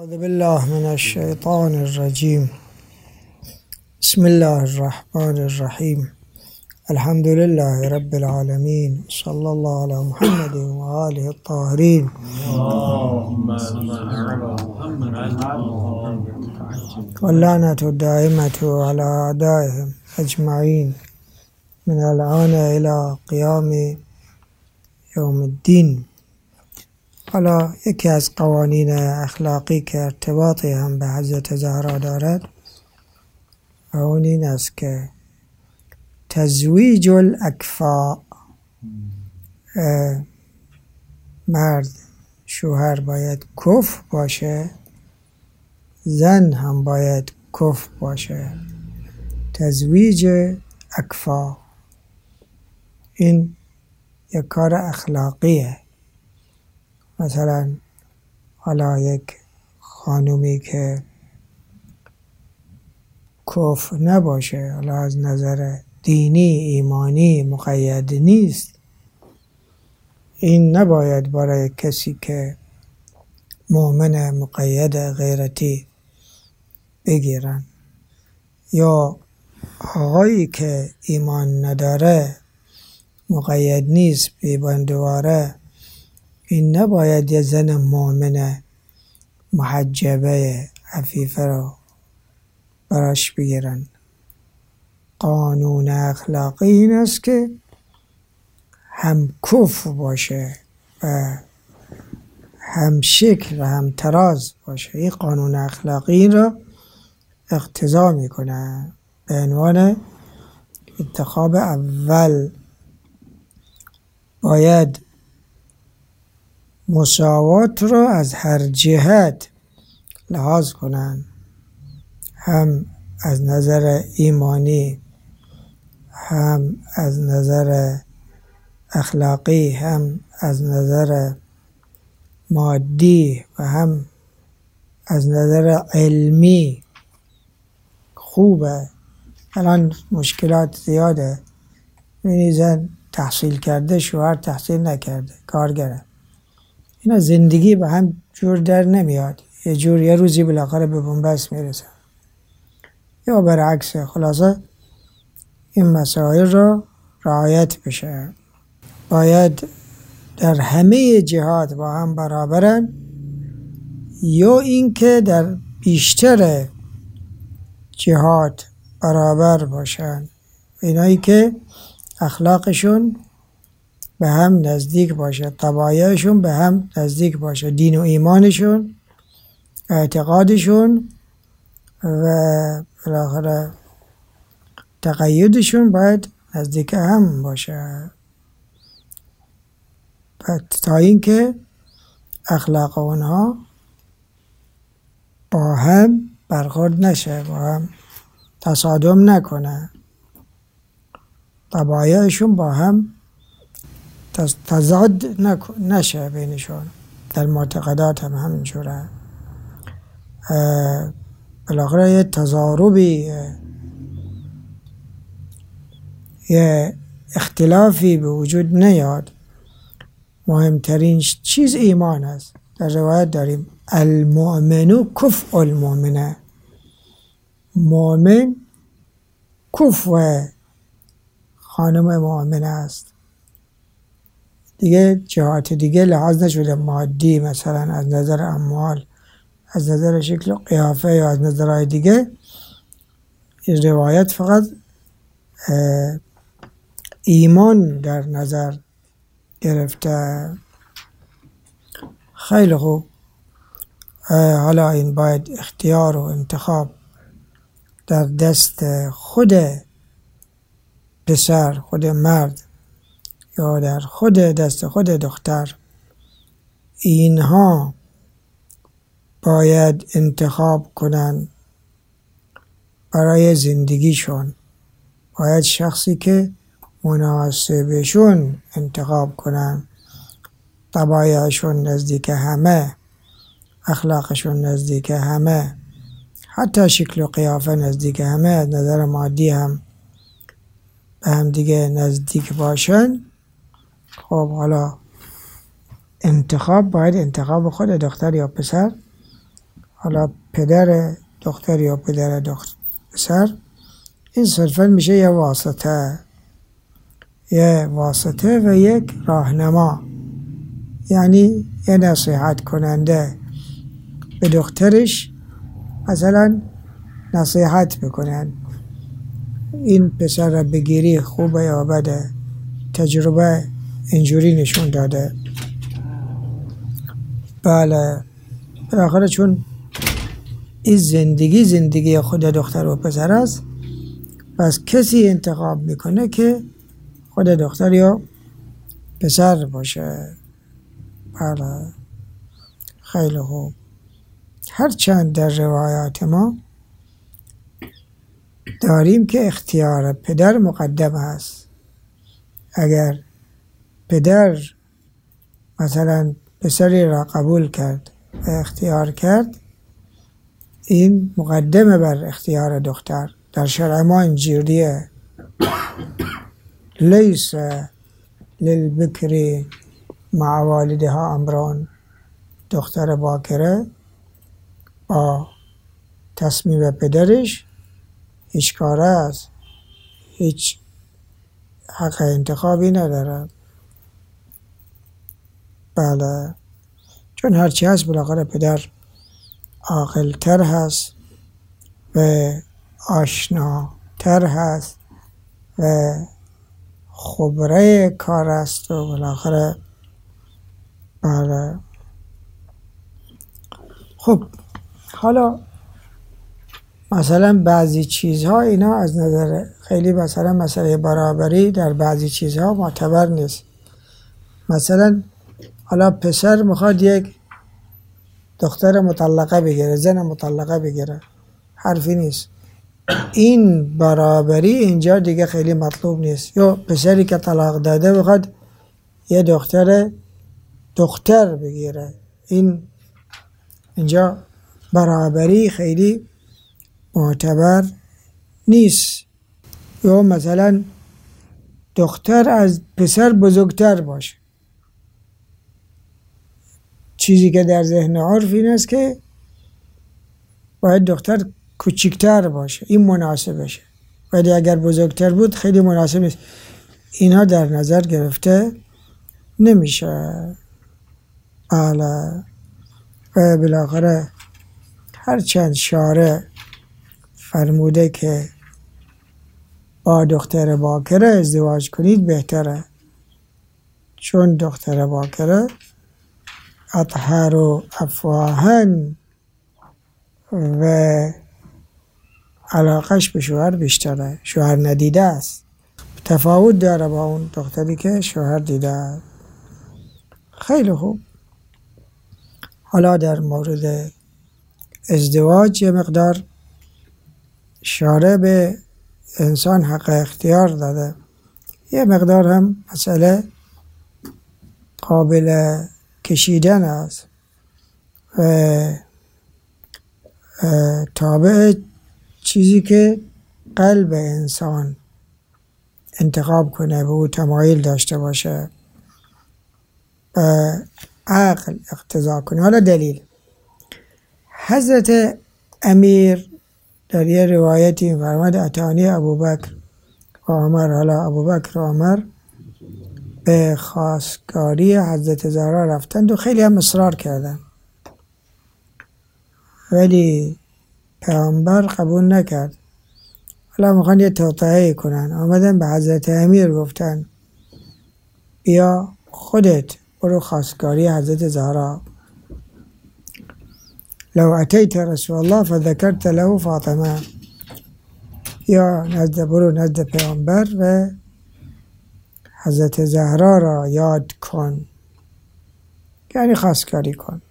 أعوذ بالله من الشيطان الرجيم. بسم الله الرحمن الرحيم. الحمد لله رب العالمين. صلى الله على محمد وآله الطاهرين. واللعنة الدائمة على أعدائهم أجمعين من الآن إلى قیام یوم الدین. حالا یکی از قوانین اخلاقی که ارتباطی هم به حضرت زهرا دارد و اون این است که تزویج الاکفاء، مرد شوهر باید کفء باشه، زن هم باید کفء باشه. تزویج اکفاء این یک کار اخلاقیه. مثلا حالا یک خانومی که کفء نباشه، حالا از نظر دینی ایمانی مقید نیست، این نباید برای کسی که مؤمن مقید غیرتی بگیرن. یا آقایی که ایمان نداره مقید نیست بیبندواره، این نباید یه زن مؤمن محجبه عفیفه رو براش بگیرن. قانون اخلاقی این است که هم کفء باشه و هم شکل و هم تراز باشه. این قانون اخلاقی این را اقتضا میکنه. به عنوان انتخاب اول باید مساوات را از هر جهت لحاظ کنن، هم از نظر ایمانی، هم از نظر اخلاقی، هم از نظر مادی و هم از نظر علمی. خوبه. الان مشکلات زیاده. این زن تحصیل کرده، شوهر تحصیل نکرده، کارگره. اینا زندگی به هم جور در نمیاد. یه روزی بالاخره به بنبست میرسه یا برعکس. خلاصه این مسائل را رعایت بشه. باید در همه جهات با هم برابرن، یا اینکه در بیشتر جهات برابر باشن. اینایی که اخلاقشون به هم نزدیک باشه، طبایعشون به هم نزدیک باشه، دین و ایمانشون، اعتقادشون و بالاخره تقیدشون باید نزدیک هم باشه، تا اینکه اخلاق اونها با هم برخورد نشه، با هم تصادم نکنه، طبایعشون با هم تضاد نشه بینشون. در معتقدات هم همینجوره. بالاخره یه تضاربی، یه اختلافی به وجود نیاد. مهمترین چیز ایمان است. در روایت داریم المؤمن کفء المؤمنه. مؤمن کفء خانم مؤمنه است. دیگه جهات دیگه لحاظ نشده، مادی مثلا از نظر اموال، از نظر شکل و قیافه یا از نظرهای دیگه. این روایت فقط ایمان در نظر گرفته. خیلی خوب. حالا این باید اختیار و انتخاب در دست خود پسر، خود مرد، یا در دست خود دختر. اینها باید انتخاب کنن برای زندگیشون. باید شخصی که مناسبشون انتخاب کنن. طبایعشون نزدیک همه، اخلاقشون نزدیک همه، حتی شکل و قیافه نزدیک همه، از نظر مادی هم به هم دیگه نزدیک باشن. خب حالا انتخاب باید انتخاب خود دختر یا پسر حالا پدر دختر یا پدر پسر، این صرفا میشه یه واسطه و یک راهنما، یعنی یه نصیحت کننده به دخترش مثلا نصیحت بکنن این پسر را بگیری خوبه یا بده، تجربه اینجوری نشون داده. بله بالاخره چون این زندگی خود دختر و پسر است، پس کسی انتخاب میکنه که خود دختر یا پسر باشه. بله خیلی خوب. هرچند در روایات ما داریم که اختیار پدر مقدم است. اگر پدر مثلا پسری را قبول کرد و اختیار کرد، این مقدمه بر اختیار دختر. در شرع ما اینجوریه، لیس للبکر مع والدها امران. دختر باکره با تصمیم پدرش هیچ کاره است، هیچ حق انتخابی ندارد. بله چون هرچی هست بالاخره پدر عاقل‌تر هست و آشناتر هست و خبره کار است و بالاخره. بله خب حالا مثلا بعضی چیزها اینا از نظر خیلی مثلا مسئله برابری در بعضی چیزها معتبر نیست. مثلا حالا پسر میخواد یک دختر مطلقه بگیره، زن مطلقه بگیره، حرفی نیست. این برابری اینجا دیگه خیلی مطلوب نیست. یا پسری که طلاق داده بخواد یه دختر بگیره، اینجا برابری خیلی معتبر نیست. یا مثلا دختر از پسر بزرگتر باشه، چیزی که در ذهن عرف این است که باید دختر کوچکتر باشه، این مناسبشه، ولی اگر بزرگتر بود خیلی مناسب نیست. اینا در نظر گرفته نمیشه. بله و بالاخره هرچند شارع فرموده که با دختر باکره ازدواج کنید بهتره، چون دختر باکره اطهر و افواهن و علاقش به شوهر بیشتره، شوهر ندیده است، تفاوت داره با اون دختری که شوهر دیده است. خیلی خوب. حالا در مورد ازدواج یه مقدار شارع به انسان حق اختیار داده، یه مقدار هم مسئله قابل کشیدن است و تابع چیزی که قلب انسان انتخاب کنه، به او تمایل داشته باشه و عقل اقتضا کنه. حالا دلیل حضرت امیر در یه روایتی فرمود اتانی ابوبکر و عمر. حالا ابوبکر و عمر به خواستگاری حضرت زهرا رفتند و خیلی هم اصرار کردند، ولی پیامبر قبول نکرد. حالا میخوان یه توطئه کنن، آمدن به حضرت امیر گفتن بیا خودت برو خواستگاری حضرت زهرا. لو اتیت رسول الله فذکرت له فاطمه، یا برو نزد پیامبر و حضرت زهرا را یاد کن، یعنی خواستگاری کن.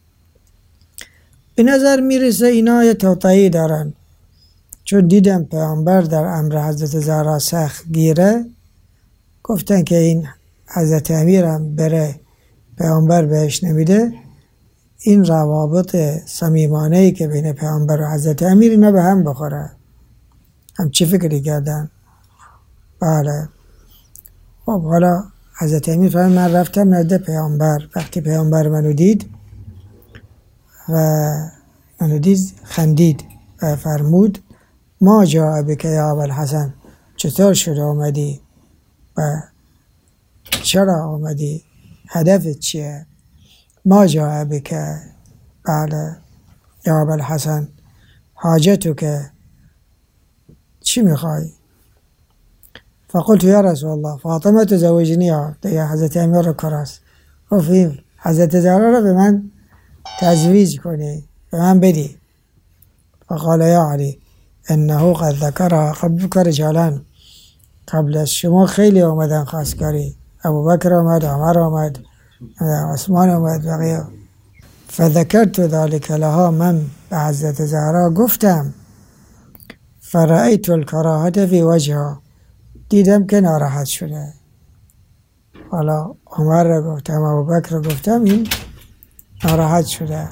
به نظر میرسه اینا یه توطئه‌ای دارن، چون دیدم پیامبر در امر حضرت زهرا سخت گیره، گفتن که این حضرت امیر هم بره پیامبر بهش نمیده. این روابط صمیمانه‌ای که بین پیامبر و حضرت امیر اینا به هم بخوره. هم چی فکری کردن؟ بله خب حالا حضرت امیر فرمود من رفتم نزد پیامبر، وقتی پیامبر منو دید و منو دید خندید و فرمود ما جاء بک یا ابوالحسن، چطور شد آمدی و چرا آمدی، هدفت چیه؟ ما جاء بک، بله یا ابوالحسن، حاجتو که چی میخوای؟ فقلت یا رسول الله فاطمه تزوجنی ها، دیگه حضرت امیر رو کراست، گفتیم حضرت زهرا رو به من تزویج کنی، به من بدی. فقال یا علی انه قد ذکرها قبلک رجالا، قبل از شما خیلی آمدن خواستگاری، ابوبکر آمد، عمر آمد، عثمان آمد، بقیه. فذکرت ذلك لها، من به حضرت زهرا گفتم. فرأیت الکراهة فی وجهها، دیدم که ناراحت شده. حالا عمر را گفتم، ابوبکر را گفتم، این ناراحت شده،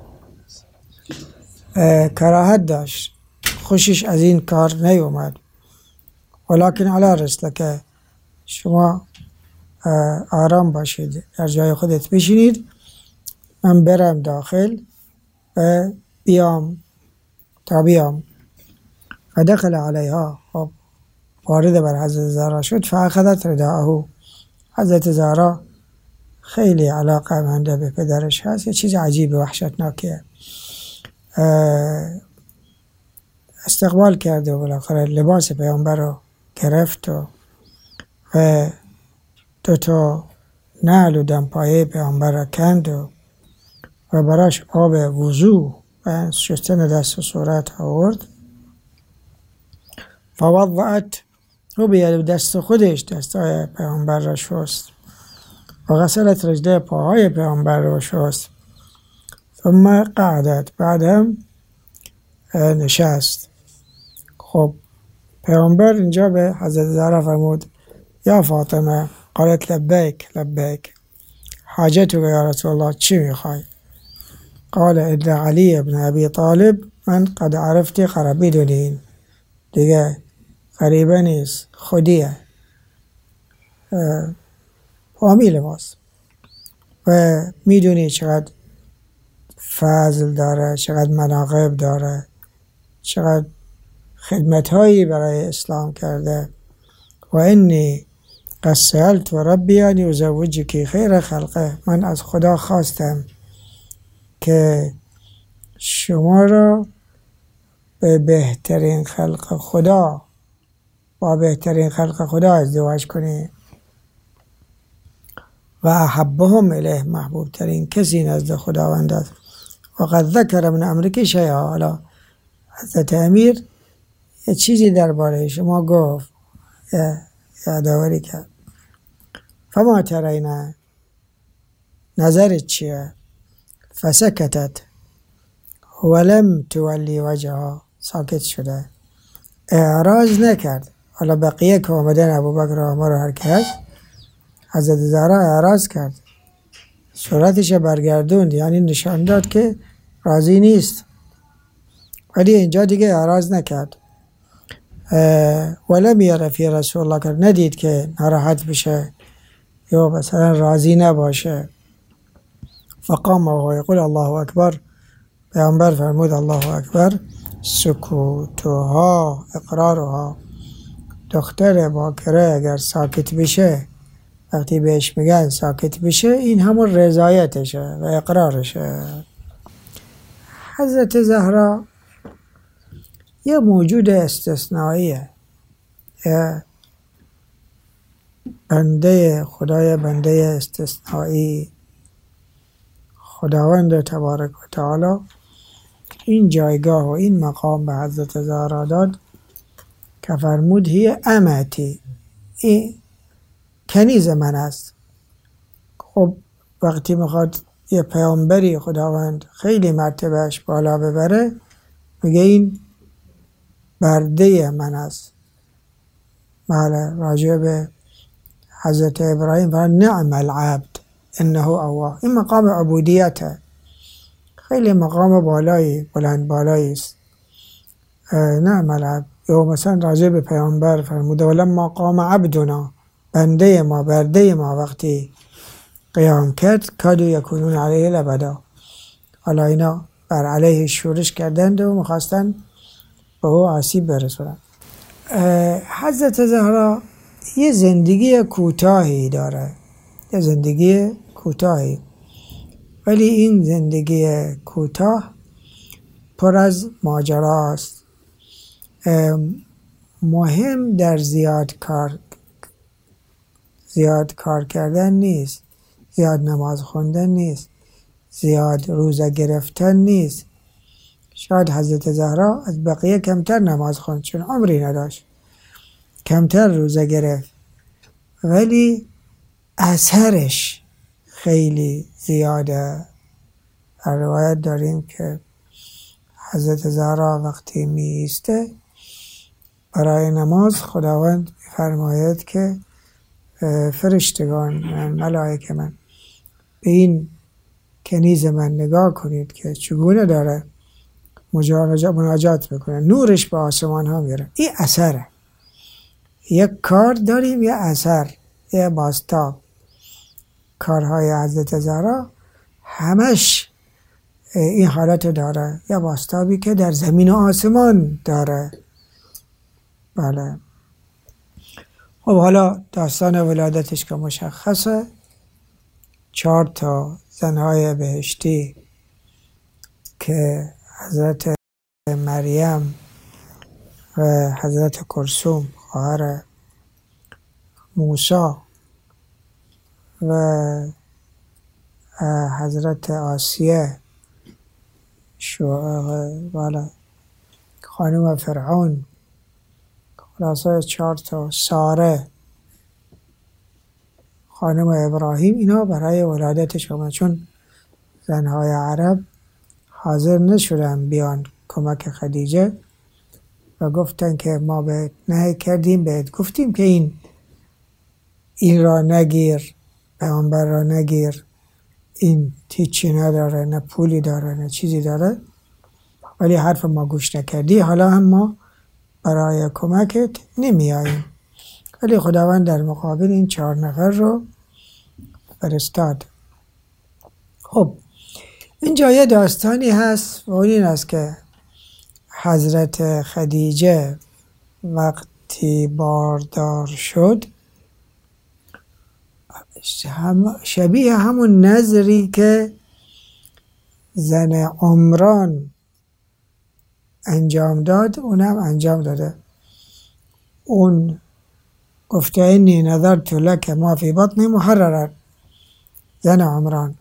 کراهت داشت، خوشش از این کار نیومد. ولکن علی رسلک، شما آرام باشید، در جای خودت بشینید، من برم داخل و بیام تا بیام. فدخل علیها، خب وارد بر حضرت زهرا شد. فاخذت رداءه، حضرت زهرا خیلی علاقه منده به پدرش هست، یه چیز عجیب وحشتناکیه. استقبال کرد و بالاخره لباس پیامبر رو گرفت و دوتا نعل و دمپایه پیامبر را کند و براش آب وضو و شستن دست و صورت آورد. فوضعت، رو به دست خودش دستای پیامبر را شست و غسلت رجله، پاهای پیامبر را شست. ثم قعدت، بعد هم نشست. خب پیامبر اینجا به حضرت زهرا فرمود یا فاطمه، قالت لبیک لبیک، حاجتو یا رسول الله، چی میخوای؟ قال ان علی ابن ابی طالب من قد عرفتی قربیدونین، دیگه غریبه نیست، خودیه، فامیل ماست و میدونی چقدر فضل داره، چقدر مناقب داره، چقدر خدمتهایی برای اسلام کرده. و انی قد سألت ربی ان یزوجکی خیر خلقه، من از خدا خواستم که شما را به بهترین خلق خدا، با بهترین خلق خدا ازدواج کنی. و احبهم الیه، محبوب ترین کسی نزد خداوند است. و قد ذکر من امرک شیئا، حالا حضرت امیر یه چیزی درباره شما گفت، یادآوری کرد. فما ترین، نظرت چیه؟ فسکتت ولم تولی وجهها، ساکت شده، اعراض نکرد. حالا بقیه که آمدن، ابوبکر و عمر و هر کی هست، حضرت زهرا اعراض کرد، صورتش برگردوند، یعنی نشان داد که راضی نیست، ولی اینجا دیگه اعراض نکرد. ولم یره فی رسول الله، کرد ندید که ناراحت بشه یا مثلا راضی نباشه. فقام و یقول الله اکبر، پیامبر فرمود الله اکبر. سکوتها اقرارها، دختر باکره اگر ساکت بشه، وقتی بهش میگن ساکت بشه، این همون رضایتشه و اقرارشه. حضرت زهرا یه موجود استثنائیه، یه بنده خدای، بنده استثنایی. خداوند تبارک و تعالی این جایگاه و این مقام به حضرت زهرا داد که فرمود هی امتی، این کنیز من است. خب وقتی میخواد یه پیامبری خداوند خیلی مرتبهش بالا ببره، میگه این برده من است. بله، راجع به حضرت ابراهیم فرمود نعم العبد انه اواه، این مقام عبودیته، خیلی مقام بالایی، بلند بالایی است. نعم العبد. یا مثلا راجع به پیامبر فرموده ولما قام عبدنا، بنده ما، برده ما وقتی قیام کرد، کادو یکونون علیه لبدا، حالا اینا بر علیه شورش کردند و میخواستن به او آسیب برسونند. حضرت زهرا یه زندگی کوتاهی داره، یه زندگی کوتاهی، ولی این زندگی کوتاه پر از ماجراست. مهم در زیاد کار کردن نیست، زیاد نماز خوندن نیست، زیاد روزه گرفتن نیست. شاید حضرت زهرا از بقیه کمتر نماز خوند چون عمری نداشت، کمتر روزه گرفت، ولی اثرش خیلی زیاده. در روایت داریم که حضرت زهرا وقتی می ایسته برای نماز، خداوند فرماید که فرشتگان ملائکه من به این کنیز من نگاه کنید که چگونه داره مناجات میکنه، نورش به آسمان ها میره. این اثره. یک کار داریم، یه اثر، یه بازتاب. کارهای حضرت زهرا همش این حالت داره، یه بازتابی که در زمین و آسمان داره. بله. خب حالا داستان ولادتش که مشخصه، 4 زنهای بهشتی که حضرت مریم و حضرت کلثوم خواهر موسی و حضرت آسیه خانم فرعون، خلاصه 4 ساره خانم ابراهیم، اینا برای ولادتش اومد. چون زنهای عرب حاضر نشدن بیان کمک خدیجه و گفتن که ما بهت نهی کردیم، بهت گفتیم که این را نگیر، پیامبر را نگیر، این هیچی نداره، نه پولی داره نه چیزی داره، ولی حرف ما گوش نکردی، حالا هم ما برای کمکت نمی آییم. ولی خداوند در مقابل این 4 نفر رو فرستاد. خب اینجا یه داستانی هست و این است که حضرت خدیجه وقتی باردار شد، شبیه همون نظری که زن عمران انجام داد اونم انجام داده. اون گفته اینی نظرت لک ما فی بطنی محررا، زن عمران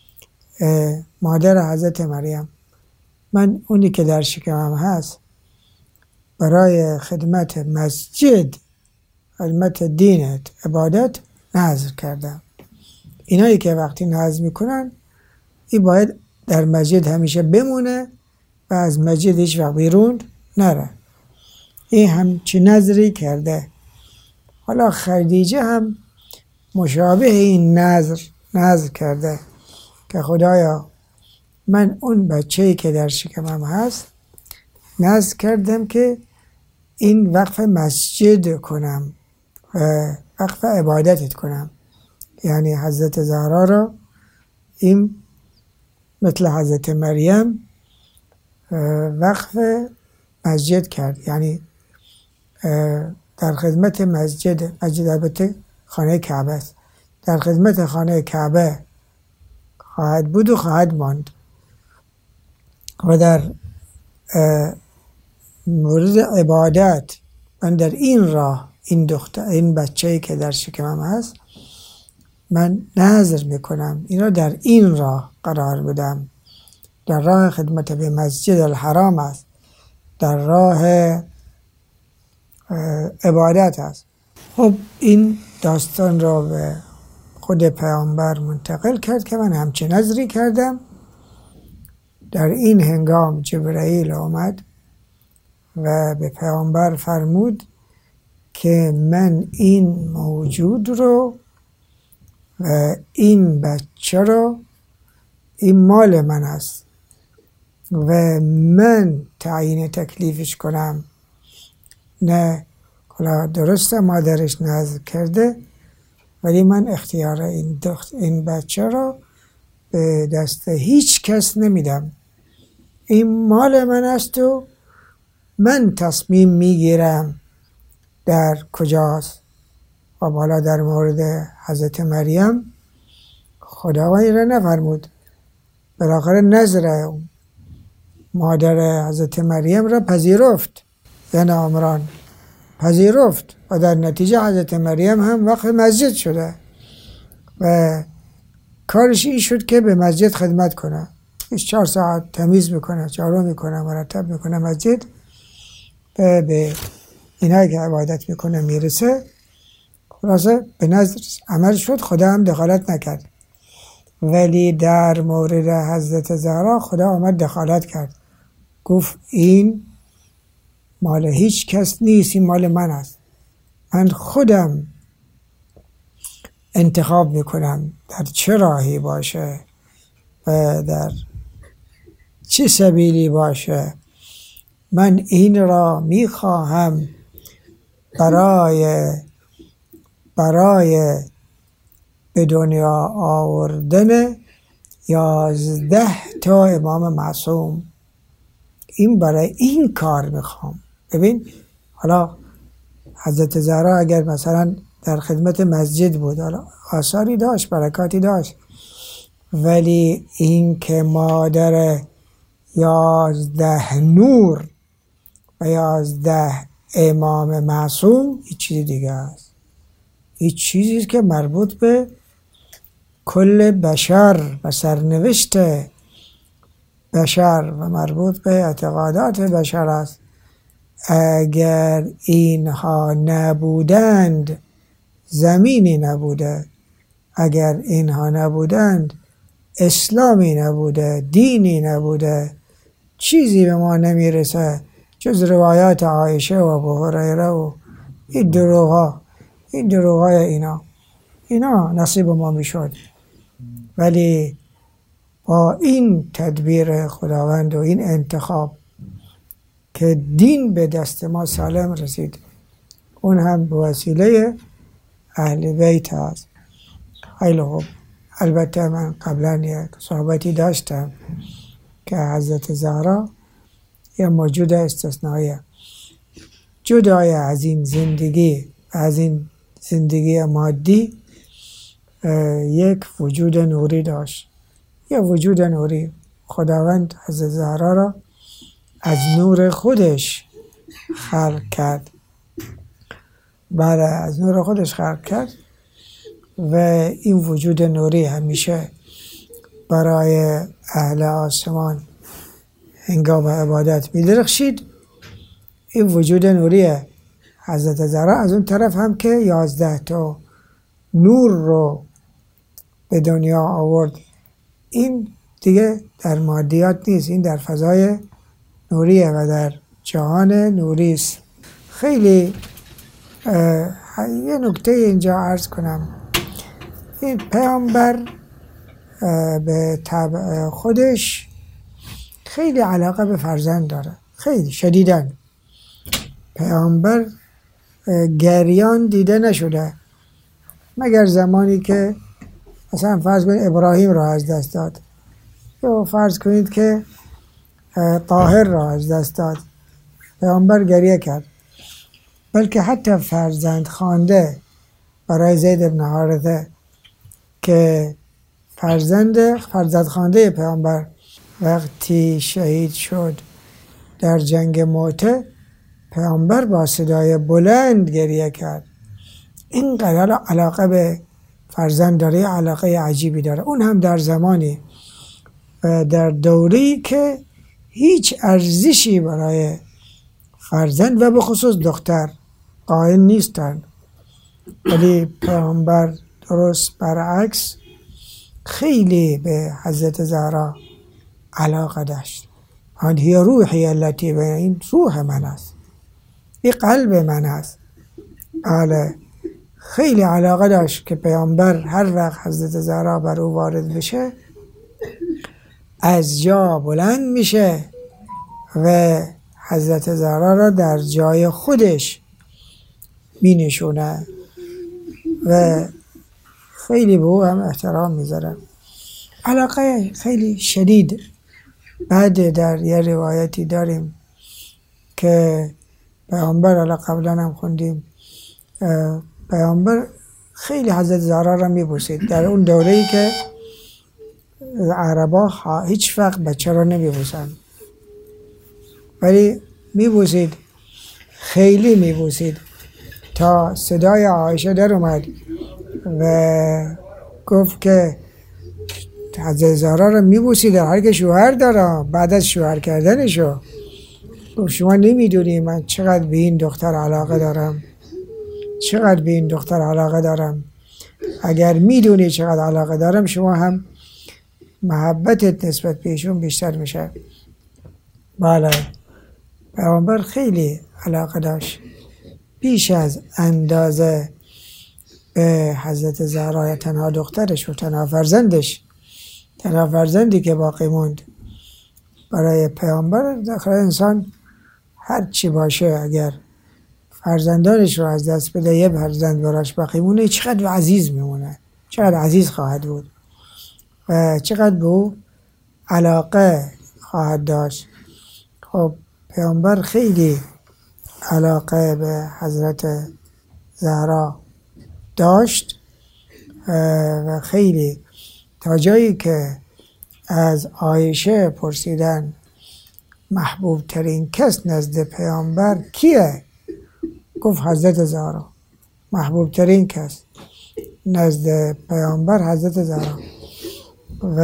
مادر حضرت مریم، من اونی که در شکمم هست برای خدمت مسجد، خدمت دینت، عبادت نذر کردم. اینایی که وقتی نذر میکنن این باید در مسجد همیشه بمونه و از مسجد هیچ وقت بیرون نره. این همچی نذری کرده. حالا خدیجه هم مشابه این نذر کرده که خدایا من اون بچه‌ای که در شکمم هست نذر کردم که این وقف مسجد کنم و وقف عبادتت کنم. یعنی حضرت زهرا را این مثل حضرت مریم وقف مسجد کرد، یعنی در خدمت مسجد البته خانه کعبه است، در خدمت خانه کعبه خواهد بود و خواهد ماند و در مورد عبادت من در این راه این بچه‌ای که در شکمم هست من نذر میکنم اینا در این راه قرار بدم، در راه خدمت به مسجد الحرام است، در راه عبادت است. خب این داستان را به خود پیامبر منتقل کرد که من همچه نذری کردم. در این هنگام جبرائیل آمد و به پیامبر فرمود که من این موجود رو و این بچه رو، این مال من است و من تعیین تکلیفش کنم. نه حالا درسته مادرش نذر کرده ولی من اختیار این بچه رو به دست هیچ کس نمیدم. این مال من است و من تصمیم میگیرم در کجاست. و بالا در مورد حضرت مریم خداوند را نفرمود، بالاخره نظر مادر حضرت مریم را پذیرفت، زن عمران پذیرفت و در نتیجه حضرت مریم هم وقت مسجد شده و کارش این شد که به مسجد خدمت کنه، 24 ساعت تمیز میکنه، جارو میکنه، مرتب میکنه مسجد و به اینایی که عبادت میکنه میرسه. خلاصه به نظر عمل شد، خدا هم دخالت نکرد. ولی در مورد حضرت زهرا خدا آمد دخالت کرد، گفت این مال هیچ کس نیست، این مال من است، من خودم انتخاب میکنم در چه راهی باشه و در چه سبیلی باشه. من این را میخواهم برای به دنیا آوردن 11 تا امام معصوم، این برای این کار میخوام. ببین حالا حضرت زهرا اگر مثلا در خدمت مسجد بود، حالا آثاری داشت، برکاتی داشت، ولی این که مادر 11 نور و 11 امام معصوم این چیز دیگه است. این چیزی که مربوط به کل بشر و سرنوشت بشر و مربوط به اعتقادات بشر است. اگر اینها نبودند زمینی نبوده، اگر اینها نبودند اسلامی نبوده، دینی نبوده، چیزی به ما نمیرسه جز روایات عایشه و ابو هریره و این دروغای اینا نصیب ما میشد. ولی با این تدبیر خداوند و این انتخاب که دین به دست ما سالم رسید، اون هم به وسیله اهل بیت هست. خیلی خوب. البته من قبلا یک صحبتی داشتم که حضرت زهرا یه موجود استثنائیه، جدای از این زندگی، از این زندگی مادی، یک وجود نوری داشت، یه وجود نوری. خداوند حضرت زهرا را از نور خودش خلق کرد. بله، از نور خودش خلق کرد و این وجود نوری همیشه برای اهل آسمان هنگام عبادت می‌درخشید. این وجود نوری حضرت زهرا از اون طرف هم که 11 تا نور رو به دنیا آورد، این دیگه در مادیات نیست، این در فضای نوریه و در جهان نوری است. خیلی یه نکته اینجا عرض کنم، این پیامبر به طبع خودش خیلی علاقه به فرزند داره، خیلی شدیداً. پیامبر گریان دیده نشده مگر زمانی که مثلا فرض کنید ابراهیم را از دست داد، یا فرض کنید که طاهر را از دست داد، پیامبر گریه کرد. بلکه حتی فرزند خوانده برای زید بن حارثه که فرزند خوانده پیامبر وقتی شهید شد در جنگ موته، پیامبر با صدای بلند گریه کرد. اینقدر علاقه به فرزند داره، علاقه عجیبی داره، اون هم در زمانی و در دوری که هیچ ارزشی برای فرزند و به خصوص دختر قائل نیستن. ولی پیامبر درست برعکس خیلی به حضرت زهرا علاقه داشت. هی روحی التي بین، این روح من است، این قلب من است. بله، خیلی علاقه داشت که پیامبر هر وقت حضرت زهرا بر او وارد بشه از جا بلند میشه و حضرت زهرا را در جای خودش مینشونه و خیلی به او هم احترام میذاره. علاقه خیلی شدید بعد در یه روایتی داریم که پیامبر، حالا قبلا هم خوندیم، پیامبر خیلی حضرت زهرا را میبوسید در اون دوره‌ای که عربا هیچ وقت بچه را نمیبوسن، ولی میبوسید، خیلی میبوسید تا صدای عایشه در اومد و گفت که حضرت زهرا را میبوسید در حالی که شوهر دارم. بعد از شوهر کردنشو گفت شما نمیدونی من چقدر به این دختر علاقه دارم، چقدر به این دختر علاقه دارم. اگر میدونی چقدر علاقه دارم شما هم محبتت نسبت به ایشون بیشتر میشه. بله، پیامبر خیلی علاقه داشت، بیش از اندازه، به حضرت زهرا، تنها دخترش و تنها فرزندش، تنها فرزندی که باقی موند. برای پیامبر داخل انسان هر چی باشه، اگر فرزندانش رو از دست بده یه فرزند براش باقی مونه، چقدر عزیز میمونه، چقدر عزیز خواهد بود و چقدر به او علاقه خواهد داشت. خب پیامبر خیلی علاقه به حضرت زهرا داشت و خیلی، تا جایی که از عایشه پرسیدن محبوب ترین کس نزد پیامبر کیه؟ گفت حضرت زهرا. محبوب ترین کس نزد پیامبر حضرت زهرا. و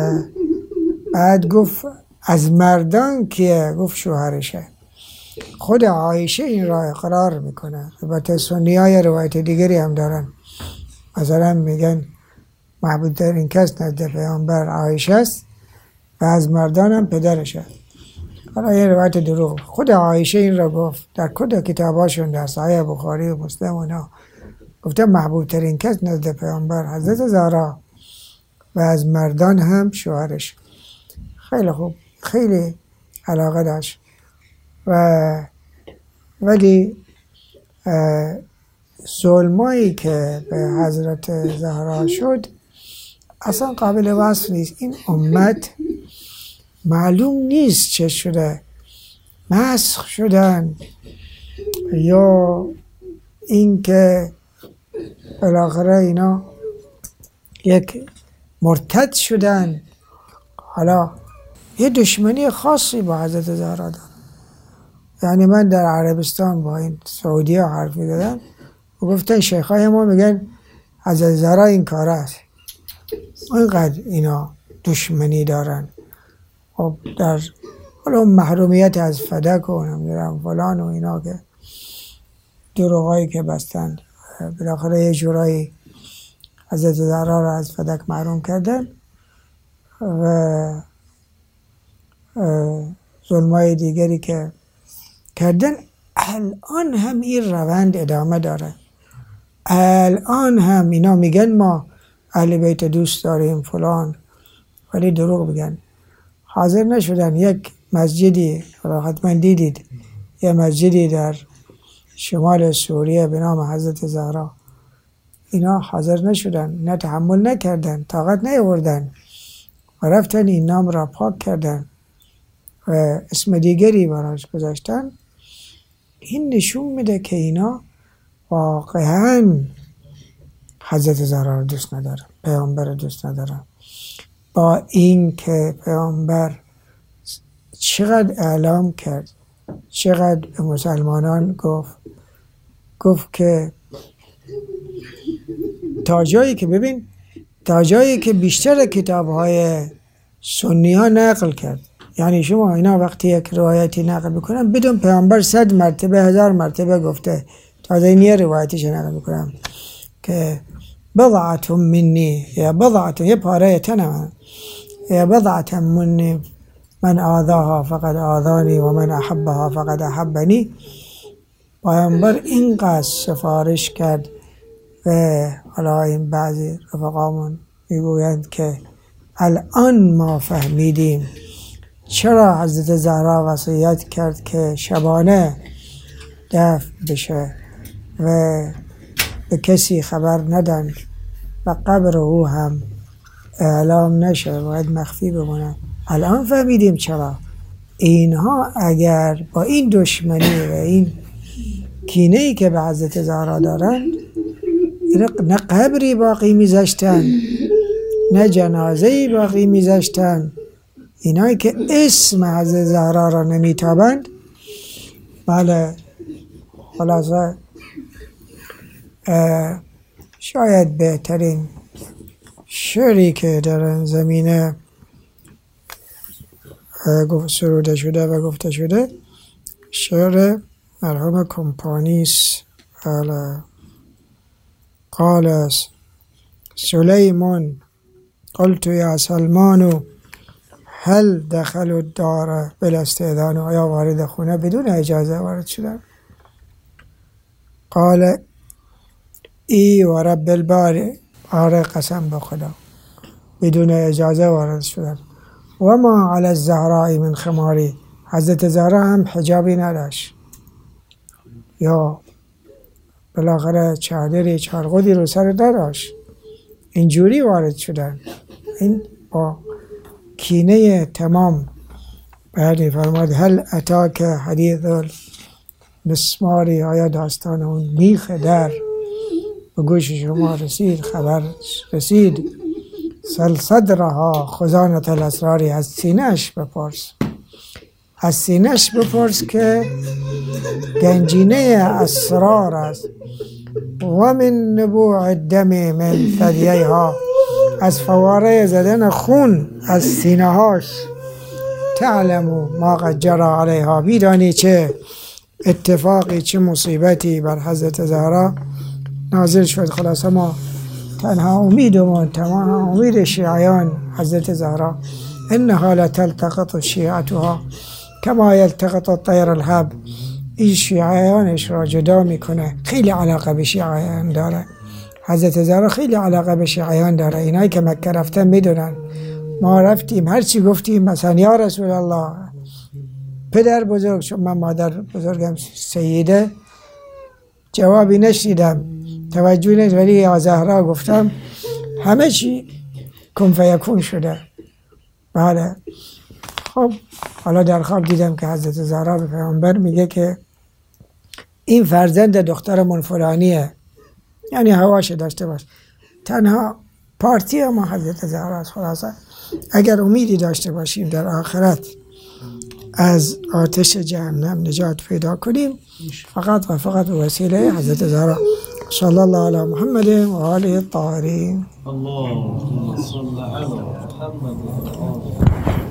بعد گفت از مردان کیه؟ گفت شوهرشه. خود عایشه این را اقرار میکنه. البته سنی‌های روایت دیگری هم دارن، مثلا میگن محبوب ترین کس نزد پیامبر عایشه است و از مردان هم پدرشه. حالا یه روایت دروغ. خود عایشه این را گفت در کل کتاباشون، در صحیح بخاری و مسلم اونا گفته محبوب ترین کس نزد پیامبر حضرت زهرا و از مردان هم شوهرش. خیلی خوب، خیلی علاقه داشت. ولی ظلمایی که به حضرت زهرا شد اصلا قابل وصف نیست. این امت معلوم نیست چه شده، مسخ شدن یا این که بالاخره اینا یک مرتد شدن. حالا یه دشمنی خاصی با حضرت زهرا دارن. یعنی من در عربستان با این سعودی ها حرف می‌زدم و گفتن شیخای ما میگن حضرت زهرا این کار است. اینقدر اینا دشمنی دارن. خب در حالا محرومیت از فدک و نمیدونم فلان و اینا که دروغایی که بستن، بالاخره یه جورایی حضرت زهرا را از فدک محروم کردن و ظلمای دیگری که کردن. الان هم این روند ادامه داره. الان هم اینا میگن ما اهل بیت دوست داریم فلان، ولی دروغ میگن. حاضر نشدن یک مسجدی، حتما دیدید، یه مسجدی در شمال سوریه به نام حضرت زهرا، اینا حاضر نشدن، نه تحمل نکردن، طاقت نیاوردن و رفتن این نام را پاک کردن و اسم دیگری براش گذاشتن. این نشون میده که اینا واقعا حضرت زهرا رو دوست ندارن، پیامبر رو دوست ندارن. با این که پیامبر چقدر اعلام کرد، چقدر به مسلمانان گفت که تا جایی که ببین، تا جایی که بیشتر کتاب‌های سنی ها نقل کرد. یعنی شما اینا وقتی یک روایتی نقل بکنن بدون پیامبر 100 مرتبه 1000 مرتبه گفته، تا این روایتش نقل میکنم که بضعة منی یا بضعة، یه پاره تنم، یا بضعة منی من آذاها فقد آذانی و من احبها فقد احبنی. پیامبر اینقدر سفارش کرد و حالا این بعضی رفقامون میگویند که الان ما فهمیدیم چرا حضرت زهرا وصیت کرد که شبانه دفن بشه و به کسی خبر ندن و قبر او هم اعلام نشه، باید مخفی بمونه. الان فهمیدیم چرا. اینها اگر با این دشمنی و این کینه‌ای که به حضرت زهرا دارن، نه قبری باقی میذاشتن نه جنازه‌ای باقی میذاشتن، اینایی که اسم حضرت زهرا را نمیتابند، بله خلاصه شاید بهترین شعری که در این زمینه سروده شده و گفته شده شعر مرحوم کمپانیس. قال سلیمان قلت یا سلمان هل دخلوا الدار بلا استئذان، آیا وارد خونه بدون اجازه وارد شدن؟ قال ای و رب الباری، آره قسم به خدا بدون اجازه وارد شدن. و ما علی الزهراء من خماری، حضرت زهرا هم حجابی نداشت یا بالاخره چادری چارقدی رو سر نداشت، اینجوری وارد شدن. این با کینه تمام. بعدی فرماد هل اتاک حدیث المسماری، آیا داستان اون میخ در به گوش شما رسید، خبر رسید؟ سل صدرها خزانة الاسراری، از سینه‌اش بپرس، از سینه‌اش بپرس که گنجینه اسرار است. و من نبوع الدم من ثدییها، از فواره زدن خون از سینه هاش. تعلم ما قد جرى علیها، بیدانی چه اتفاقی چه مصیبتی بر حضرت زهرا نازل شد. خلاصه ما تنها امیدمون، تمام امید شیعیان حضرت زهرا، انها لتلتقط شیعتها کما یلتقط الطیر الحب، این شیعیانش را جدا میکنه. خیلی علاقه به شیعیان داره حضرت زهرا، خیلی علاقه به شیعیان داره. اینایی که مکه رفتن میدونن، ما رفتیم هرچی گفتیم مثلا یا رسول الله، پدر بزرگ، چون من مادر بزرگم سیده جوابی نشیدم، توجه نشد، ولی یا زهرا گفتم، همه چی کن فیکون شده. بله خب حالا در خواب دیدم که حضرت زهرا به پیامبر میگه که این فرزند دخترمون فلانیه، یعنی هواش داشته باش. تنها پارتی ما حضرت زهرا است. خلاصه اگر امیدی داشته باشیم در آخرت از آتش جهنم نجات پیدا کنیم، فقط و فقط به وسیله حضرت زهرا. صلی الله علی محمد و آله الطاهرین. اللهم صل على محمد.